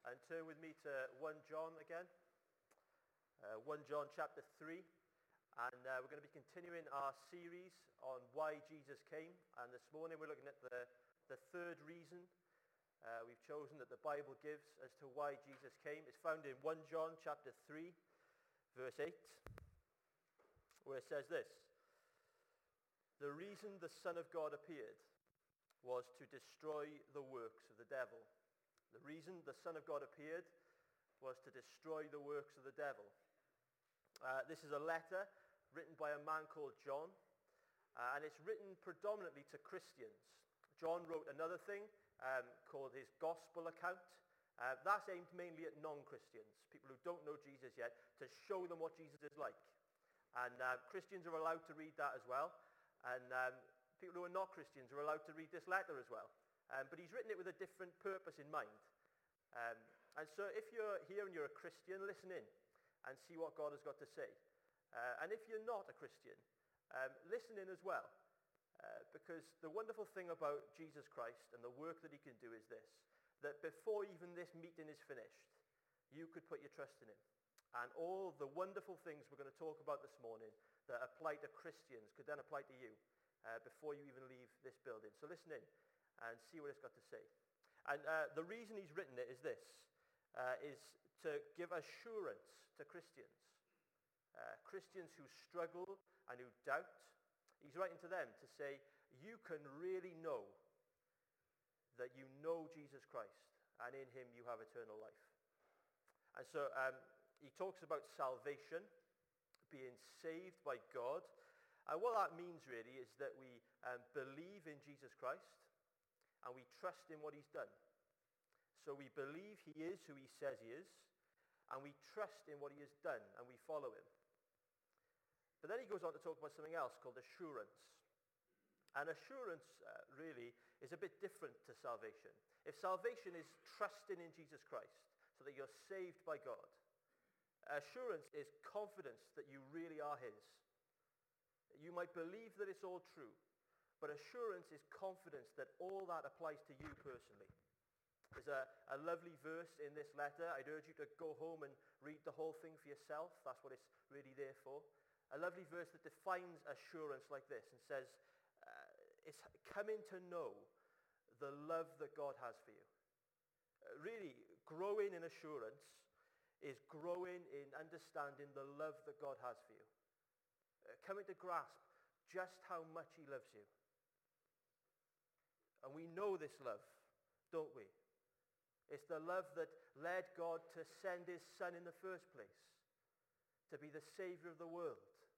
and turn with me to 1 John again. 1 John chapter 3. And we're going to be continuing our series on why Jesus came. And this morning we're looking at the third reason we've chosen that the Bible gives as to why Jesus came. It's found in 1 John chapter 3, verse 8, where it says this: "The reason the Son of God appeared was to destroy the works of the devil." The reason the Son of God appeared was to destroy the works of the devil. This is a letter written by a man called John, and it's written predominantly to Christians. John wrote another thing called his gospel account. That's aimed mainly at non-Christians, people who don't know Jesus yet, to show them what Jesus is like. And Christians are allowed to read that as well, and people who are not Christians are allowed to read this letter as well. But he's written it with a different purpose in mind. And so if you're here and you're a Christian, listen in and see what God has got to say. And if you're not a Christian, listen in as well. Because the wonderful thing about Jesus Christ and the work that he can do is this: that before even this meeting is finished, you could put your trust in him. And all the wonderful things we're going to talk about this morning that apply to Christians could then apply to you before you even leave this building. So listen in and see what it's got to say. And the reason he's written it is this, is to give assurance to Christians. Christians who struggle and who doubt. He's writing to them to say, you can really know that you know Jesus Christ, and in him you have eternal life. And so he talks about salvation, being saved by God. And what that means really is that we believe in Jesus Christ, and we trust in what he's done. So we believe he is who he says he is, and we trust in what he has done, and we follow him. But then he goes on to talk about something else called assurance. And assurance really is a bit different to salvation. If salvation is trusting in Jesus Christ so that you're saved by God, assurance is confidence that you really are his. You might believe that it's all true, but assurance is confidence that all that applies to you personally. There's a lovely verse in this letter. I'd urge you to go home and read the whole thing for yourself. That's what it's really there for. A lovely verse that defines assurance like this and says, it's coming to know the love that God has for you. Really, growing in assurance is growing in understanding the love that God has for you. Coming to grasp just how much he loves you. And we know this love, don't we? It's the love that led God to send his Son in the first place, to be the Savior of the world.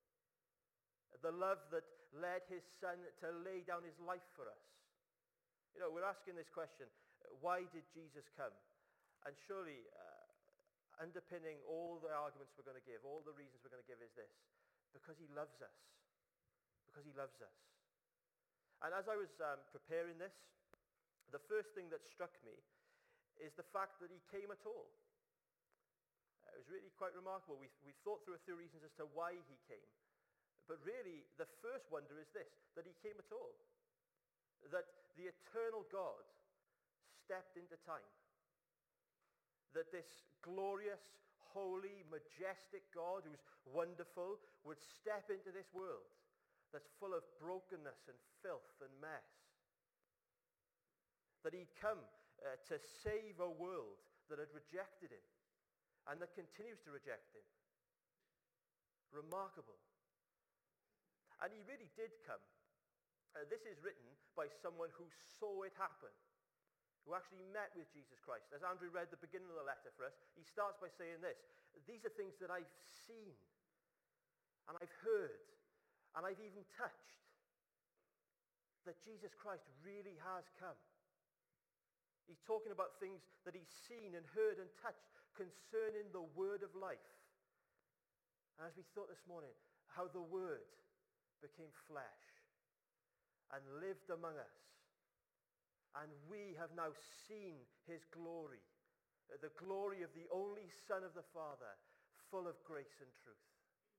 The love that led his Son to lay down his life for us. You know, we're asking this question, why did Jesus come? And surely, underpinning all the arguments we're going to give, all the reasons we're going to give is this: because he loves us. Because he loves us. And as I was preparing this, the first thing that struck me is the fact that he came at all. It was really quite remarkable. We've thought through a few reasons as to why he came. But really, the first wonder is this, that he came at all. That the eternal God stepped into time. That this glorious, holy, majestic God who's wonderful would step into this world that's full of brokenness and filth and mess. That he'd come to save a world that had rejected him and that continues to reject him. Remarkable. And he really did come. This is written by someone who saw it happen, who actually met with Jesus Christ. As Andrew read the beginning of the letter for us, he starts by saying this: these are things that I've seen, and I've heard, and I've even touched, that Jesus Christ really has come. He's talking about things that he's seen and heard and touched concerning the word of life. And as we thought this morning, how the word became flesh and lived among us. And we have now seen his glory, the glory of the only Son of the Father, full of grace and truth.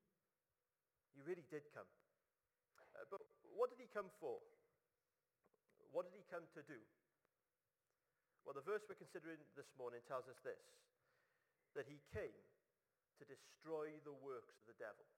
He really did come. But what did he come for? What did he come to do? Well, the verse we're considering this morning tells us this, that he came to destroy the works of the devil.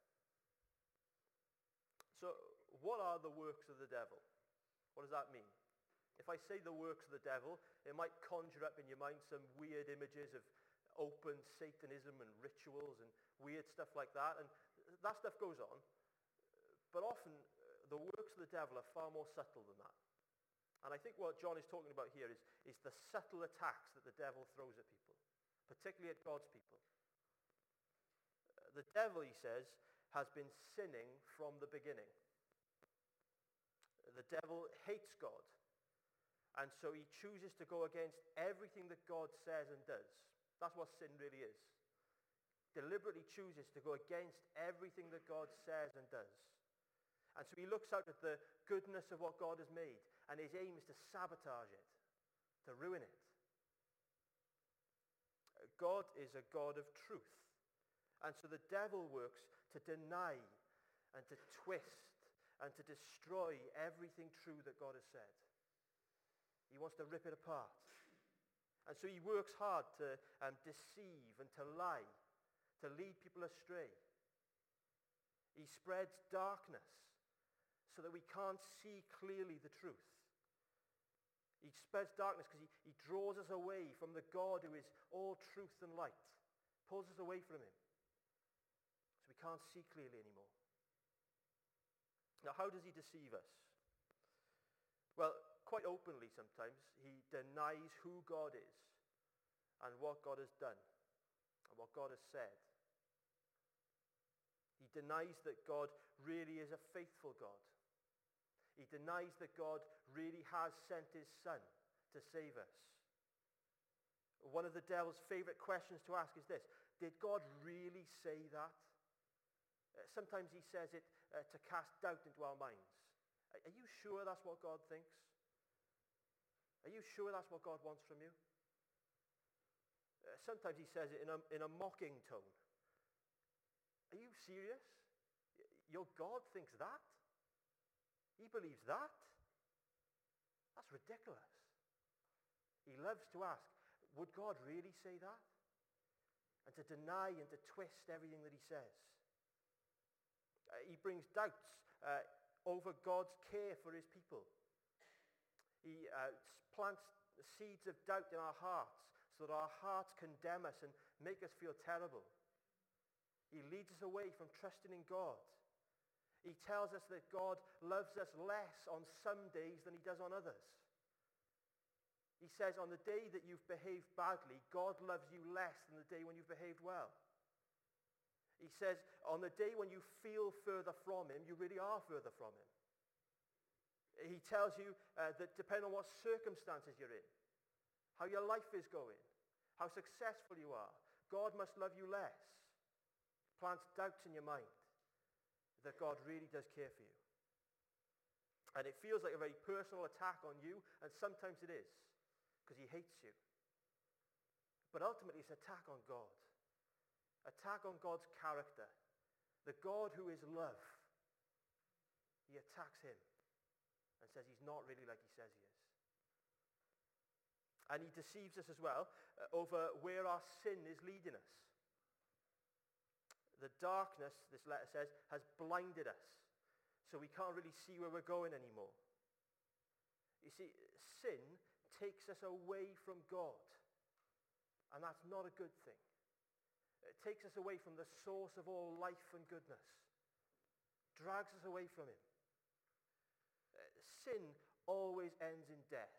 So, what are the works of the devil? What does that mean? If I say the works of the devil, it might conjure up in your mind some weird images of open Satanism and rituals and weird stuff like that. And that stuff goes on. But often, the works of the devil are far more subtle than that. And I think what John is talking about here is the subtle attacks that the devil throws at people, particularly at God's people. The devil, he says, has been sinning from the beginning. The devil hates God. And so he chooses to go against everything that God says and does. That's what sin really is. Deliberately chooses to go against everything that God says and does. And so he looks out at the goodness of what God has made, and his aim is to sabotage it, to ruin it. God is a God of truth. And so the devil works to deny and to twist and to destroy everything true that God has said. He wants to rip it apart. And so he works hard to deceive and to lie, to lead people astray. He spreads darkness so that we can't see clearly the truth. He spreads darkness because he draws us away from the God who is all truth and light, pulls us away from him, so we can't see clearly anymore. Now, how does he deceive us? Well, quite openly sometimes, he denies who God is and what God has done and what God has said. He denies that God really is a faithful God. He denies that God really has sent his Son to save us. One of the devil's favorite questions to ask is this: did God really say that? Sometimes he says it to cast doubt into our minds. Are you sure that's what God thinks? Are you sure that's what God wants from you? Sometimes he says it in a mocking tone. Are you serious? Your God thinks that? He believes that? That's ridiculous. He loves to ask, would God really say that? And to deny and to twist everything that he says. He brings doubts over God's care for his people. He plants seeds of doubt in our hearts so that our hearts condemn us and make us feel terrible. He leads us away from trusting in God. He tells us that God loves us less on some days than he does on others. He says on the day that you've behaved badly, God loves you less than the day when you've behaved well. He says on the day when you feel further from him, you really are further from him. He tells you that depending on what circumstances you're in, how your life is going, how successful you are, God must love you less. Plants doubts in your mind that God really does care for you. And it feels like a very personal attack on you, and sometimes it is, because he hates you. But ultimately it's an attack on God. Attack on God's character. The God who is love. He attacks him and says he's not really like he says he is. And he deceives us as well over where our sin is leading us. The darkness, this letter says, has blinded us, so we can't really see where we're going anymore. You see, sin takes us away from God, and that's not a good thing. It takes us away from the source of all life and goodness, drags us away from him. Sin always ends in death,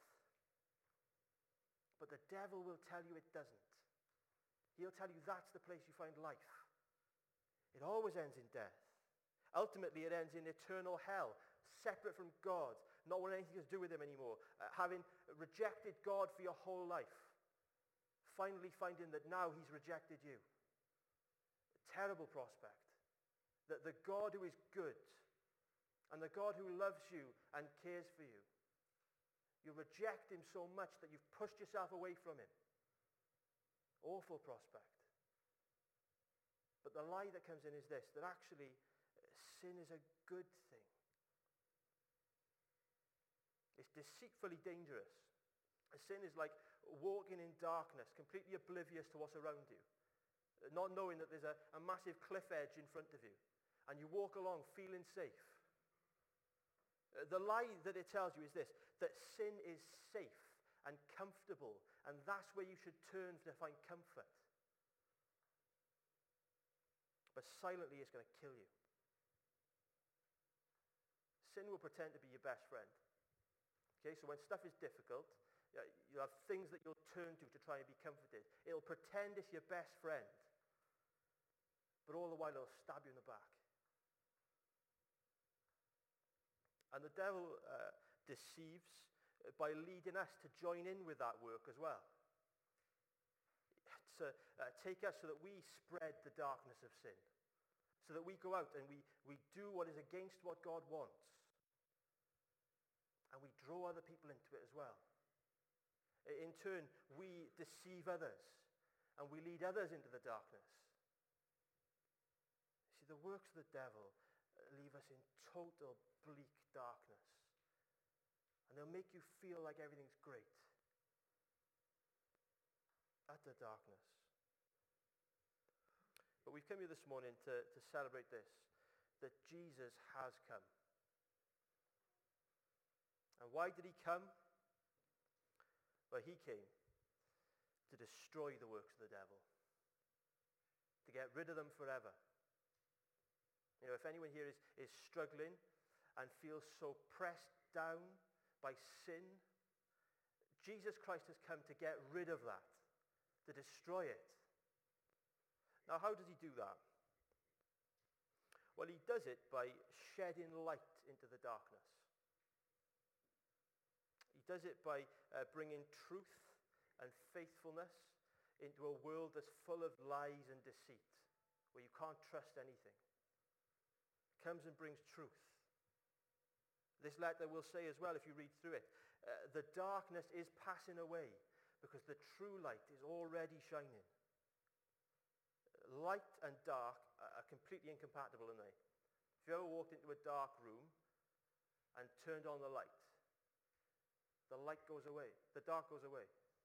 but the devil will tell you it doesn't. He'll tell you that's the place you find life. It always ends in death. Ultimately, it ends in eternal hell, separate from God, not wanting anything to do with him anymore, having rejected God for your whole life, finally finding that now he's rejected you. A terrible prospect. That the God who is good and the God who loves you and cares for you, you reject him so much that you've pushed yourself away from him. Awful prospect. But the lie that comes in is this, that actually sin is a good thing. It's deceitfully dangerous. Sin is like walking in darkness, completely oblivious to what's around you, not knowing that there's a massive cliff edge in front of you, and you walk along feeling safe. The lie that it tells you is this, that sin is safe and comfortable, and that's where you should turn to find comfort. But silently, it's going to kill you. Sin will pretend to be your best friend. Okay, so when stuff is difficult, you have things that you'll turn to try and be comforted. It'll pretend it's your best friend, but all the while it'll stab you in the back. And the devil deceives by leading us to join in with that work as well. To take us so that we spread the darkness of sin. So that we go out and we do what is against what God wants. And we draw other people into it as well. In turn, we deceive others. And we lead others into the darkness. See, the works of the devil leave us in total bleak darkness. And they'll make you feel like everything's great. Utter darkness. But we've come here this morning to celebrate this, that Jesus has come. And why did he come? Well, he came to destroy the works of the devil, to get rid of them forever. You know, if anyone here is struggling and feels so pressed down by sin, Jesus Christ has come to get rid of that, to destroy it. Now, how does he do that? Well, he does it by shedding light into the darkness. He does it by bringing truth and faithfulness into a world that's full of lies and deceit, where you can't trust anything. He comes and brings truth. This letter will say as well, if you read through it, the darkness is passing away because the true light is already shining. Light and dark are completely incompatible, aren't they? If you ever walked into a dark room and turned on the light goes away. The dark goes away.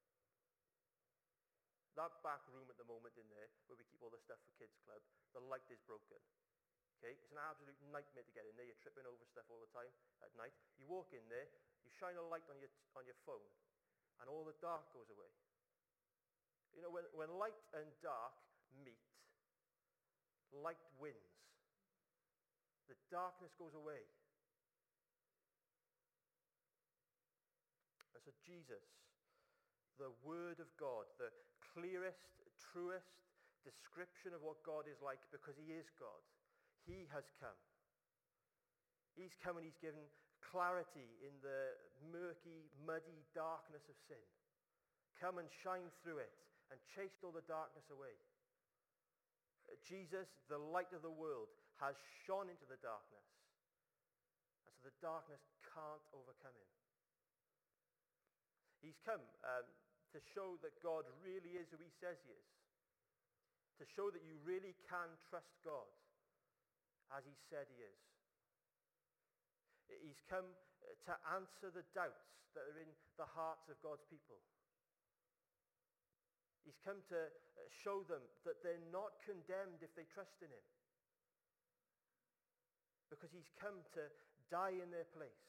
That back room at the moment in there, where we keep all the stuff for Kids Club, the light is broken. Okay? It's an absolute nightmare to get in there. You're tripping over stuff all the time at night. You walk in there, you shine a light on your phone, and all the dark goes away. You know, when light and dark meet, light wins. The darkness goes away. And so Jesus, the Word of God, the clearest, truest description of what God is like, because he is God, he has come. He's come and he's given clarity in the murky, muddy darkness of sin. Come and shine through it and chased all the darkness away. Jesus, the light of the world, has shone into the darkness. And so the darkness can't overcome him. He's come to show that God really is who he says he is. To show that you really can trust God as he said he is. He's come to answer the doubts that are in the hearts of God's people. He's come to show them that they're not condemned if they trust in him. Because he's come to die in their place.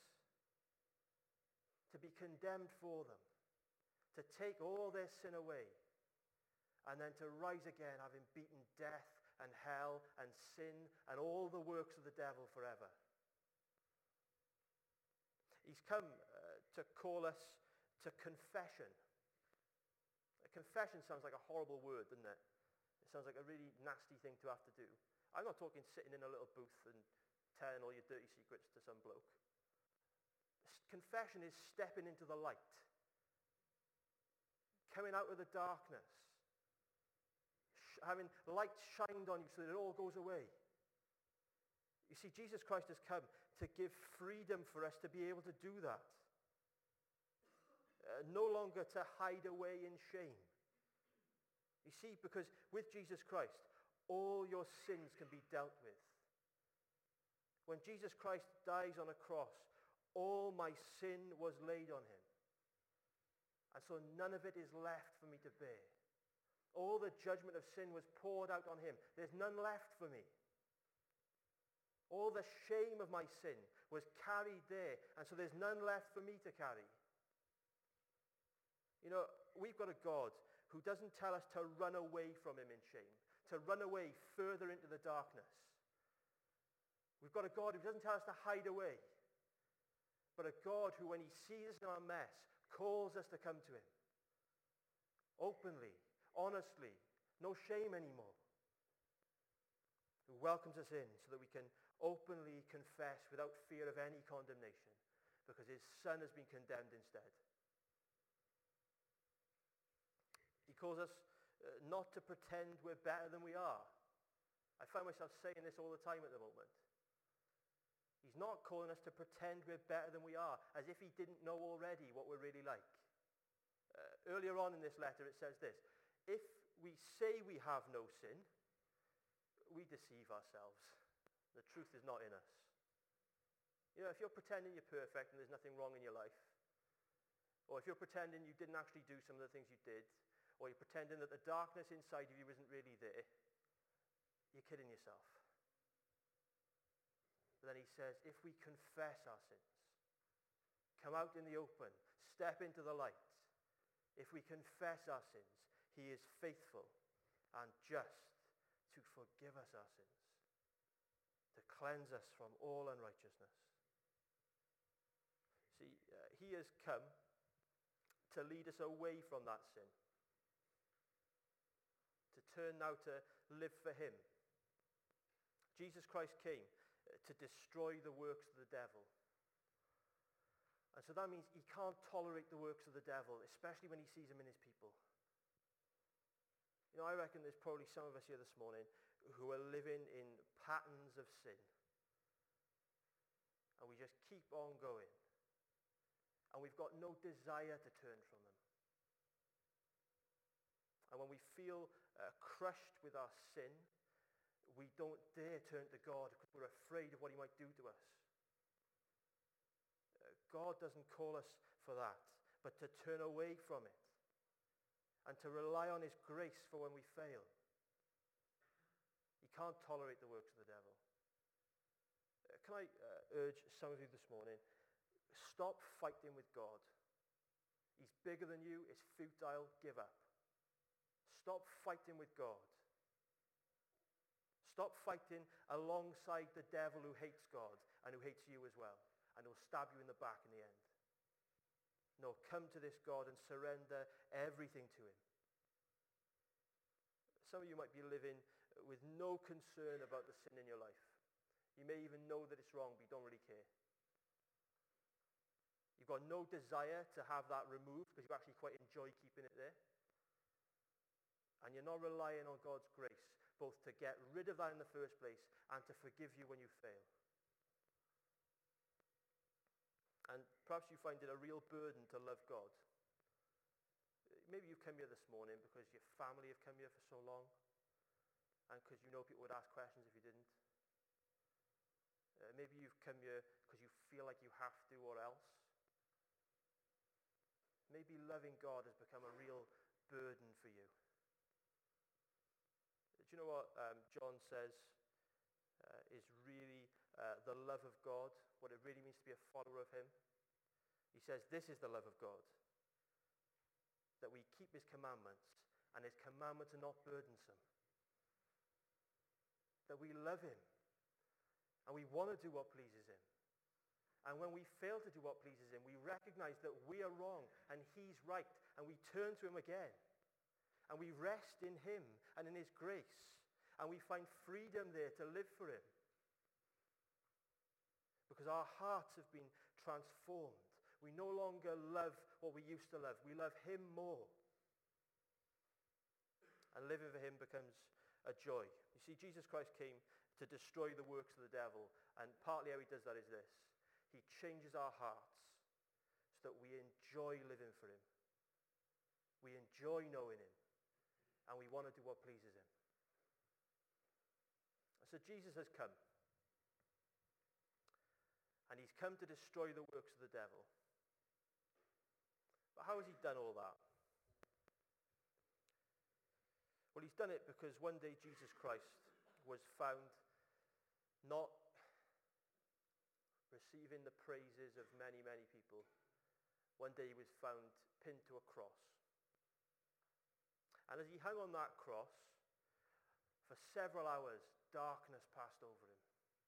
To be condemned for them. To take all their sin away. And then to rise again, having beaten death and hell and sin and all the works of the devil forever. He's come to call us to confession. Confession sounds like a horrible word, doesn't it? It sounds like a really nasty thing to have to do. I'm not talking sitting in a little booth and telling all your dirty secrets to some bloke. Confession is stepping into the light. Coming out of the darkness. Having light shined on you so that it all goes away. You see, Jesus Christ has come to give freedom for us to be able to do that. No longer to hide away in shame. You see, because with Jesus Christ, all your sins can be dealt with. When Jesus Christ dies on a cross, all my sin was laid on him. And so none of it is left for me to bear. All the judgment of sin was poured out on him. There's none left for me. All the shame of my sin was carried there, and so there's none left for me to carry. You know, we've got a God who doesn't tell us to run away from him in shame, to run away further into the darkness. We've got a God who doesn't tell us to hide away, but a God who, when he sees us in our mess, calls us to come to him. Openly, honestly, no shame anymore. Who welcomes us in so that we can openly confess without fear of any condemnation, because his Son has been condemned instead. He calls us not to pretend we're better than we are. I find myself saying this all the time at the moment. He's not calling us to pretend we're better than we are, as if he didn't know already what we're really like. Earlier on in this letter it says this: if we say we have no sin, we deceive ourselves. The truth is not in us. You know, if you're pretending you're perfect and there's nothing wrong in your life, or if you're pretending you didn't actually do some of the things you did, or you're pretending that the darkness inside of you isn't really there, you're kidding yourself. But then he says, if we confess our sins, come out in the open, step into the light, if we confess our sins, he is faithful and just to forgive us our sins, to cleanse us from all unrighteousness. See, he has come to lead us away from that sin, to turn now to live for him. Jesus Christ came to destroy the works of the devil. And so that means he can't tolerate the works of the devil, especially when he sees them in his people. You know, I reckon there's probably some of us here this morning who are living in patterns of sin. And we just keep on going. And we've got no desire to turn from them. And when we feel crushed with our sin, we don't dare turn to God because we're afraid of what he might do to us. God doesn't call us for that, but to turn away from it and to rely on his grace for when we fail. He can't tolerate the works of the devil. Can I urge some of you this morning, stop fighting with God. He's bigger than you. It's futile. Give up. Stop fighting with God. Stop fighting alongside the devil who hates God and who hates you as well, and will stab you in the back in the end. No, come to this God and surrender everything to him. Some of you might be living with no concern about the sin in your life. You may even know that it's wrong, but you don't really care. You've got no desire to have that removed because you actually quite enjoy keeping it there. And you're not relying on God's grace, both to get rid of that in the first place and to forgive you when you fail. And perhaps you find it a real burden to love God. Maybe you've come here this morning because your family have come here for so long, and because you know people would ask questions if you didn't. Maybe you've come here because you feel like you have to or else. Maybe loving God has become a real burden for you. Do you know what John says is really the love of God, what it really means to be a follower of him? He says, this is the love of God, that we keep his commandments, and his commandments are not burdensome. That we love him, and we want to do what pleases him. And when we fail to do what pleases him, we recognize that we are wrong, and he's right, and we turn to him again. And we rest in him and in his grace. And we find freedom there to live for him. Because our hearts have been transformed. We no longer love what we used to love. We love him more. And living for him becomes a joy. You see, Jesus Christ came to destroy the works of the devil. And partly how he does that is this. He changes our hearts so that we enjoy living for him. We enjoy knowing him. And we want to do what pleases him. So Jesus has come. And he's come to destroy the works of the devil. But how has he done all that? Well, he's done it because one day Jesus Christ was found not receiving the praises of many, many people. One day he was found pinned to a cross. And as he hung on that cross, for several hours, darkness passed over him.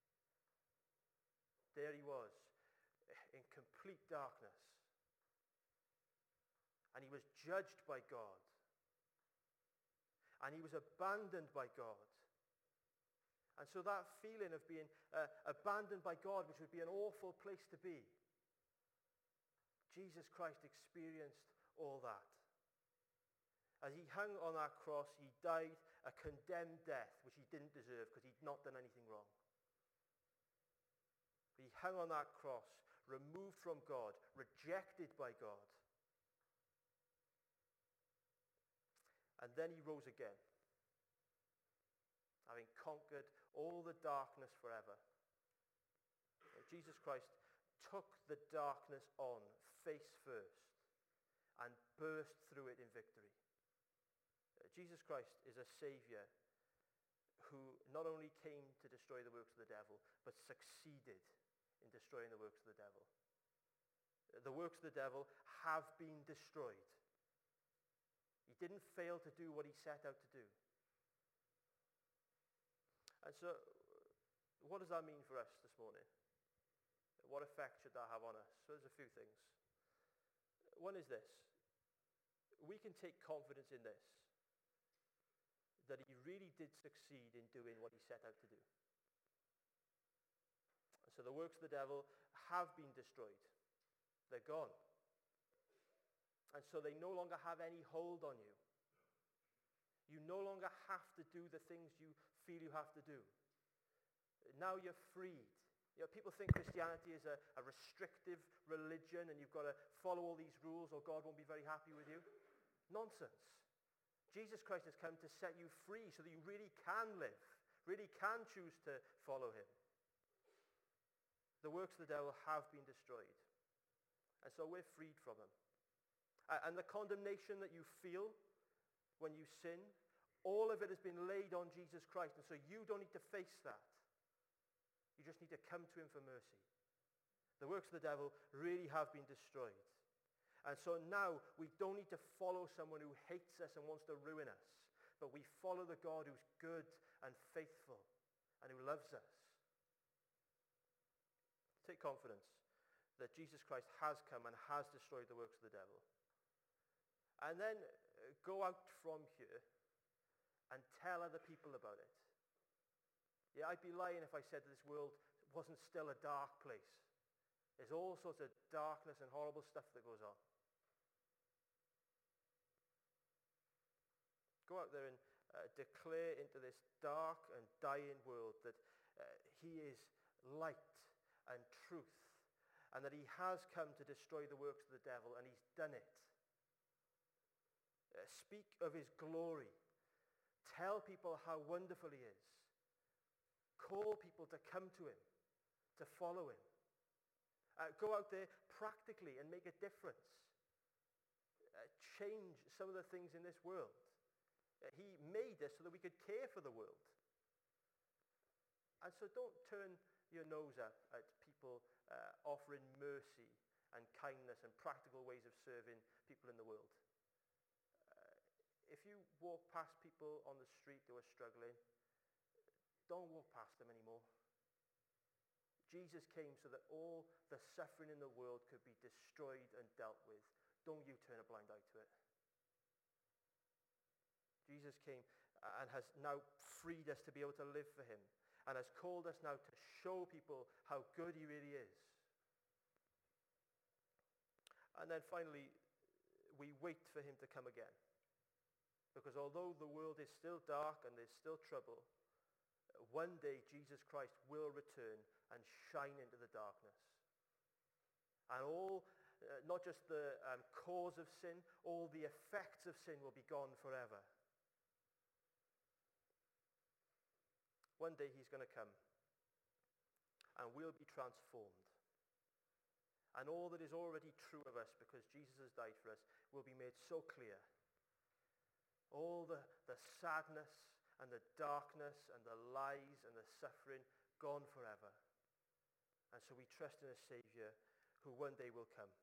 There he was, in complete darkness. And he was judged by God. And he was abandoned by God. And so that feeling of being abandoned by God, which would be an awful place to be, Jesus Christ experienced all that. As he hung on that cross, he died a condemned death, which he didn't deserve because he'd not done anything wrong. But he hung on that cross, removed from God, rejected by God. And then he rose again, having conquered all the darkness forever. Jesus Christ took the darkness on face first and burst through it in victory. Jesus Christ is a Savior who not only came to destroy the works of the devil, but succeeded in destroying the works of the devil. The works of the devil have been destroyed. He didn't fail to do what he set out to do. And so, what does that mean for us this morning? What effect should that have on us? So there's a few things. One is this. We can take confidence in this, that he really did succeed in doing what he set out to do. So the works of the devil have been destroyed. They're gone. And so they no longer have any hold on you. You no longer have to do the things you feel you have to do. Now you're freed. You know, people think Christianity is a restrictive religion and you've got to follow all these rules or God won't be very happy with you. Nonsense. Jesus Christ has come to set you free so that you really can live, really can choose to follow him. The works of the devil have been destroyed. And so we're freed from them. And the condemnation that you feel when you sin, all of it has been laid on Jesus Christ. And so you don't need to face that. You just need to come to him for mercy. The works of the devil really have been destroyed. And so now we don't need to follow someone who hates us and wants to ruin us, but we follow the God who's good and faithful and who loves us. Take confidence that Jesus Christ has come and has destroyed the works of the devil. And then go out from here and tell other people about it. Yeah, I'd be lying if I said that this world wasn't still a dark place. There's all sorts of darkness and horrible stuff that goes on. Go out there and declare into this dark and dying world that he is light and truth, and that he has come to destroy the works of the devil, and he's done it. Speak of his glory. Tell people how wonderful he is. Call people to come to him, to follow him. Go out there practically and make a difference. Change some of the things in this world. He made us so that we could care for the world. And so don't turn your nose up at people offering mercy and kindness and practical ways of serving people in the world. If you walk past people on the street who are struggling, don't walk past them anymore. Jesus came so that all the suffering in the world could be destroyed and dealt with. Don't you turn a blind eye to it. Jesus came and has now freed us to be able to live for him, and has called us now to show people how good he really is. And then finally, we wait for him to come again. Because although the world is still dark and there's still trouble, one day Jesus Christ will return and shine into the darkness. And all, not just the cause of sin, all the effects of sin will be gone forever. One day he's going to come and we'll be transformed. And all that is already true of us because Jesus has died for us will be made so clear. All the sadness and the darkness and the lies and the suffering gone forever. And so we trust in a Saviour who one day will come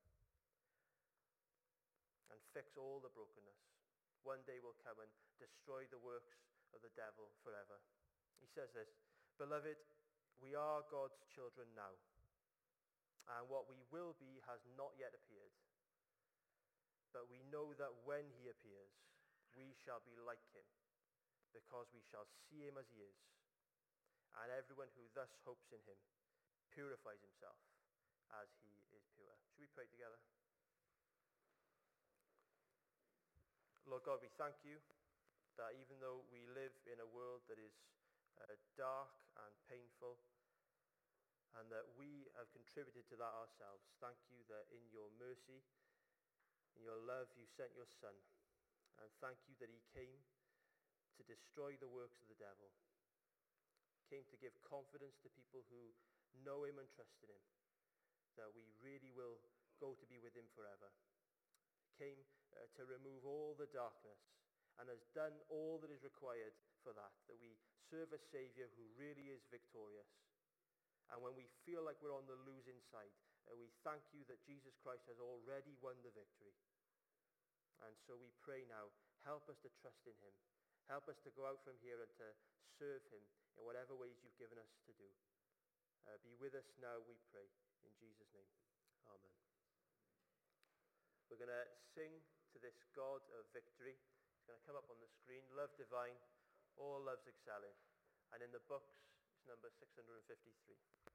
and fix all the brokenness. One day will come and destroy the works of the devil forever. He says this, "Beloved, we are God's children now, and what we will be has not yet appeared. But we know that when he appears, we shall be like him, because we shall see him as he is. And everyone who thus hopes in him purifies himself as he is pure." Should we pray together? Lord God, we thank you that even though we live in a world that is dark and painful, and that we have contributed to that ourselves, thank you that in your mercy, in your love, you sent your Son. And thank you that he came to destroy the works of the devil, came to give confidence to people who know him and trust in him, that we really will go to be with him forever. Came to remove all the darkness and has done all that is required for that we serve a Saviour who really is victorious. And when we feel like we're on the losing side, we thank you that Jesus Christ has already won the victory. And so we pray now, help us to trust in him. Help us to go out from here and to serve him in whatever ways you've given us to do. Be with us now, we pray, in Jesus' name. Amen. We're going to sing to this God of victory. It's going to come up on the screen. Love divine, all loves excelling. And in the books, it's number 653.